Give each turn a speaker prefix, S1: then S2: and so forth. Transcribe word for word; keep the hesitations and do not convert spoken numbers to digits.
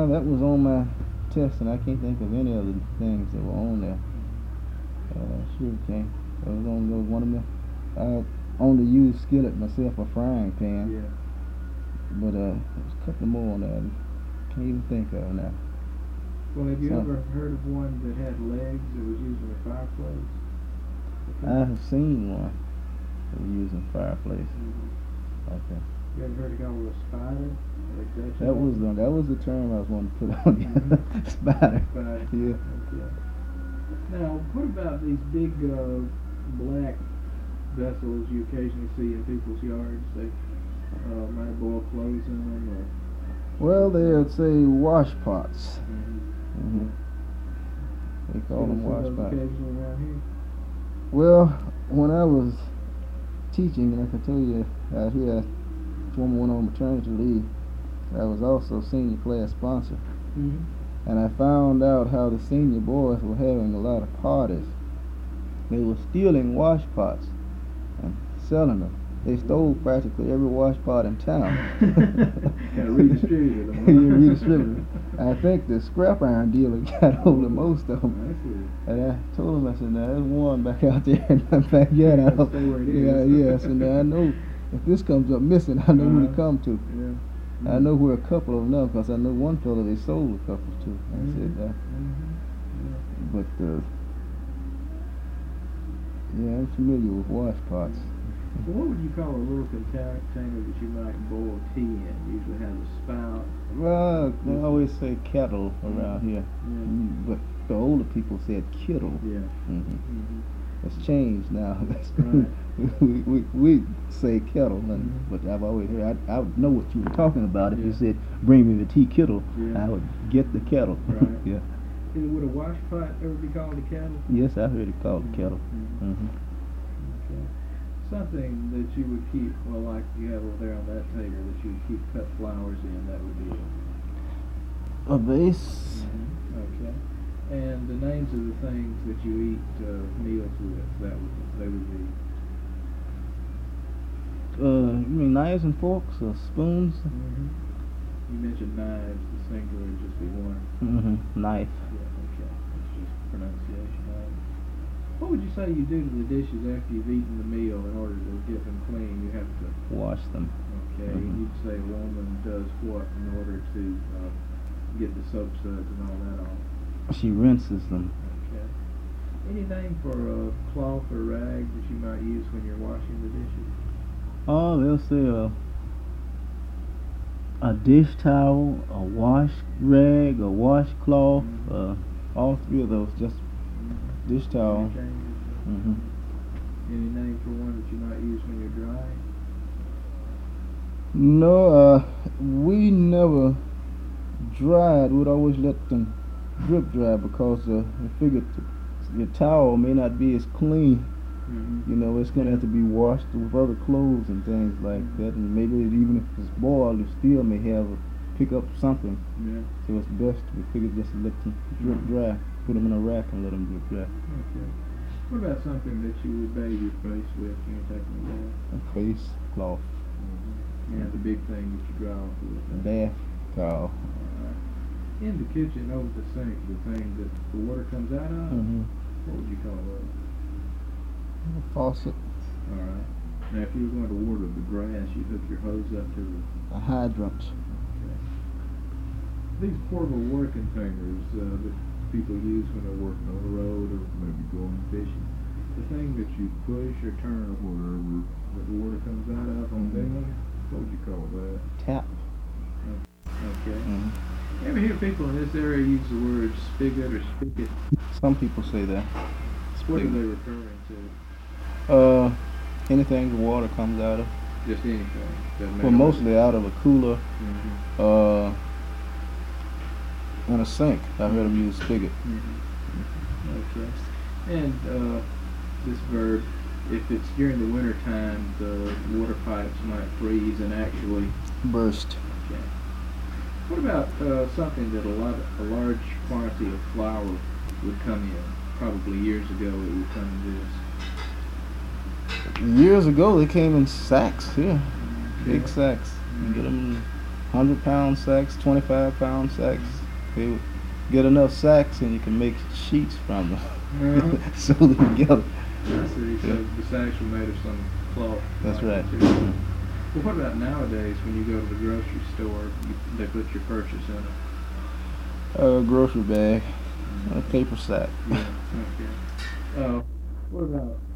S1: Yeah, that was on my test, and I can't think of any other things that were on there. Uh, sure can't. That was on those one of them. I only used skillet myself, a frying pan.
S2: Yeah.
S1: But uh, there's a couple more on there. I can't even think of now.
S2: Well, have you
S1: So,
S2: ever heard of one that had legs that was used in a fireplace?
S1: I have seen one that was used in fireplace.
S2: Mm-hmm.
S1: Okay.
S2: You ever heard it called a spider? Like Dutch
S1: That was the that was the term I was wanting to put on you.
S2: Mhm.
S1: Spider.
S2: Spider.
S1: Yeah.
S2: Okay. Now, what about these big uh, black vessels you occasionally see in people's yards? They uh, might boil clothes in them, or.
S1: Well, they'd say wash pots.
S2: Mm-hmm.
S1: hmm They call them wash pots.
S2: Occasionally around here.
S1: Well, when I was teaching, and I can tell you out here, this woman went on maternity leave. I was also senior class sponsor.
S2: Mm-hmm.
S1: And I found out how the senior boys were having a lot of parties. They were stealing wash pots and selling them. They stole practically every wash pot in town.
S2: Got redistributed them.
S1: Yeah, redistributed. I think the scrap iron dealer got hold of most of them.
S2: I see.
S1: And I told him, I said, now there's one back out there in my backyard. I don't,
S2: Stay where it
S1: yeah,
S2: is.
S1: yeah. I said, now I know if this comes up missing, I know who to
S2: Uh-huh.
S1: come to.
S2: Yeah.
S1: I know where a couple of them are, because I know one fellow they sold a couple to. I
S2: Mhm.
S1: said, uh,
S2: Mhm. Yeah.
S1: but uh, yeah, I'm familiar with wash pots.
S2: So what would you call a little container that you might boil tea in? Usually has a spout.
S1: Well, they always say kettle around here,
S2: Yeah.
S1: Mm, but the older people said kittle.
S2: Yeah.
S1: hmm
S2: Mm-hmm.
S1: It's changed now.
S2: Right.
S1: we, we we say kettle, and
S2: Mhm.
S1: but I've always heard. I, I would know what you were talking about if you
S2: Yeah.
S1: said, "Bring me the tea kettle."
S2: Yeah.
S1: I would get the kettle.
S2: Right.
S1: Yeah.
S2: Is- Would a wash pot ever be called a kettle?
S1: Yes, I heard it called a kettle.
S2: Mhm.
S1: hmm
S2: Okay. Something that you would keep, well, like you have over there on that table, that you would keep cut flowers in, that would be it.
S1: A vase.
S2: Okay. And the names of the things that you eat uh, meals with, that would they would be.
S1: Uh, you mean knives and forks or spoons?
S2: Mm-hmm. You mentioned knives. The singular would just be one.
S1: Mm-hmm. Knife.
S2: Yeah. Okay. That's just pronunciation. Right? What would you say you do to the dishes after you've eaten the meal in order to get them clean? You have to.
S1: Wash them.
S2: Okay.
S1: Mhm.
S2: And you'd say a woman does what in order to uh, get the soap suds and all that off?
S1: She rinses them.
S2: Okay. Any name for a cloth or rag that you might use when you're washing the dishes?
S1: Oh, they'll say a a dish towel, a wash rag, a washcloth.
S2: Mhm.
S1: Uh, all three of those. Just
S2: Mm-hmm.
S1: dish towel.
S2: Any changes?
S1: hmm
S2: Any name for one that you might use when you're drying?
S1: No, uh, we never dried. We'd always let them drip dry because uh, we figured your towel may not be as clean.
S2: Mm-hmm.
S1: You know, it's gonna have to be washed with other clothes and things like that, and maybe it, even if it's boiled, it still may have a, pick up something.
S2: Yeah.
S1: So it's best we figured just to let them drip dry, put them in a rack and let them drip dry.
S2: Okay. What about something that you would bathe your face with when you're taking a bath?
S1: A face cloth,
S2: Mm-hmm. Yeah, the big thing that you dry off with.
S1: a bath towel.
S2: Alright. In the kitchen, over the sink, the thing that the water comes out of,
S1: Mm-hmm.
S2: what would you call that?
S1: A faucet,
S2: Alright. Now, if you were going to water the grass, you hook your hose up to the.
S1: a hydrant.
S2: Okay. These portable water containers uh, that people use when they're working on the road or maybe going fishing, the thing that you push or turn or whatever that the water comes out of on daily, what would you call that?
S1: Tap.
S2: Okay.
S1: Mm-hmm.
S2: You ever hear people in this area use the word spigot or spigot?
S1: Some people say that.
S2: What are
S1: Spigot.
S2: they referring to?
S1: Uh, anything the water comes out of.
S2: Just anything. Doesn't
S1: Well,
S2: matter.
S1: mostly out of a cooler,
S2: Mm-hmm.
S1: uh, and a sink. I heard them use spigot.
S2: Mm-hmm. Okay. And uh, this verb, if it's during the winter time, the water pipes might freeze and actually.
S1: Burst.
S2: Okay. What about uh, something that a lot, a large quantity of flour would come in? Probably years ago, it would come in this.
S1: Years ago, they came in sacks. Yeah,
S2: Yeah.
S1: big sacks. You get them hundred pound sacks, twenty-five pound sacks. They would get enough sacks and you can make sheets from them.
S2: Uh-huh.
S1: Sew them together.
S2: I see. So
S1: Yeah.
S2: the sacks were made of some cloth.
S1: That's
S2: like
S1: right.
S2: that, too. Well, what about nowadays when you go to the grocery store, you, they put your purchase in a
S1: A grocery bag, a paper sack.
S2: yeah, okay. Uh, what about